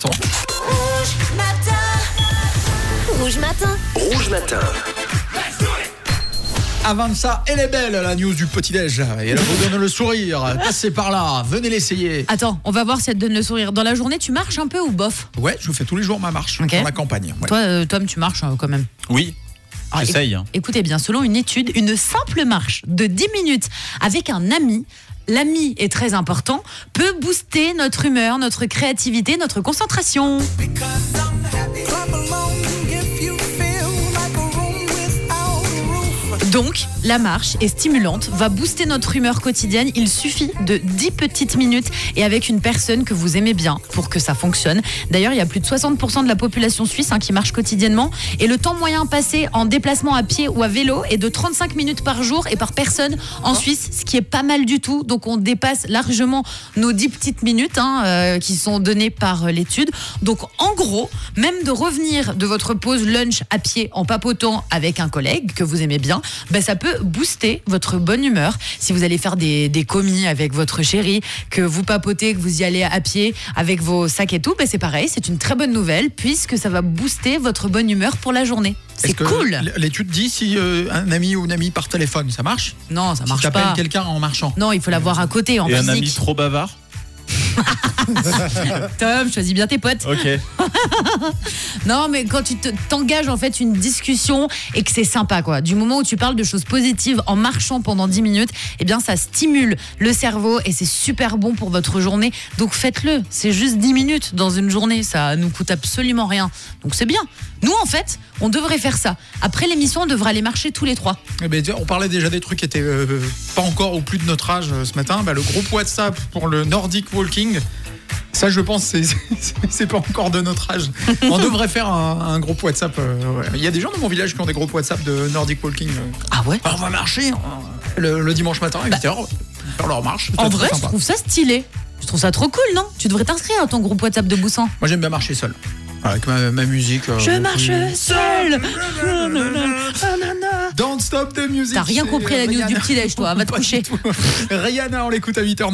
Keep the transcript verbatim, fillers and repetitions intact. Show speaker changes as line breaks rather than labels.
l'instant.
Rouge matin. Rouge matin.
Rouge matin.
Avant ça, elle est belle la news du petit-déj. Et elle vous donne le sourire. Passez par là, venez l'essayer.
Attends, on va voir si elle te donne le sourire. Dans la journée, tu marches un peu ou bof?
Ouais, je fais tous les jours ma marche
Ok.
dans la campagne. Ouais.
Toi, euh, Tom, tu marches euh, quand même.
Oui,
Ah,
j'essaye.
éc- Écoutez bien, selon une étude, une simple marche de dix minutes avec un ami, l'ami est très important, peut booster notre humeur, notre créativité, notre concentration. Donc, la marche est stimulante, va booster notre humeur quotidienne. Il suffit de dix petites minutes et avec une personne que vous aimez bien pour que ça fonctionne. D'ailleurs, il y a plus de soixante pour cent de la population suisse hein, qui marche quotidiennement. Et le temps moyen passé en déplacement à pied ou à vélo est de trente-cinq minutes par jour et par personne en Suisse, ce qui est pas mal du tout. Donc, on dépasse largement nos dix petites minutes hein, euh, qui sont données par euh, l'étude. Donc, en gros, même de revenir de votre pause lunch à pied en papotant avec un collègue que vous aimez bien, ben, ça peut booster votre bonne humeur. Si vous allez faire des, des commis avec votre chérie, que vous papotez, que vous y allez à pied avec vos sacs et tout, ben, c'est pareil, c'est une très bonne nouvelle puisque ça va booster votre bonne humeur pour la journée. C'est
Est-ce que
cool.
l'étude dit si euh, un ami ou une amie par téléphone, ça marche?
Non, ça
Si
marche
t'appelles
pas.
quelqu'un en marchant.
Non, il faut l'avoir à côté en
Et un ami
physique.
trop bavard?
Tom, choisis bien tes potes.
Ok.
Non, mais quand tu te- t'engages en fait une discussion et que c'est sympa, quoi. Du moment où tu parles de choses positives en marchant pendant dix minutes, eh bien, ça stimule le cerveau et c'est super bon pour votre journée. Donc, faites-le. C'est juste dix minutes dans une journée. Ça nous coûte absolument rien. Donc, c'est bien. Nous, en fait, on devrait faire ça. Après l'émission, on devrait aller marcher tous les trois.
Eh ben, on parlait déjà des trucs qui étaient euh, pas encore au plus de notre âge euh, ce matin. Bah, le groupe WhatsApp pour le Nordic Walking, ça je pense c'est, c'est, c'est pas encore de notre âge. On devrait faire un, un groupe WhatsApp. euh, ouais. Il y a des gens dans mon village qui ont des groupes WhatsApp de Nordic Walking. euh.
Ah ouais?
Alors, on va marcher euh, le, le dimanche matin à huit heures, faire leur marche. C'est
En
très
vrai, je
sympa.
trouve ça stylé. Je trouve ça trop cool, non? Tu devrais t'inscrire à ton groupe WhatsApp de Boussan.
Moi j'aime bien marcher seul. Avec ma, ma musique. euh,
Je marche seul.
Don't stop the music.
T'as rien
c'est
compris à la news
Rihanna.
du petit-déj, toi. Va te
Pas
coucher.
du tout. Rihanna, on l'écoute à huit heures.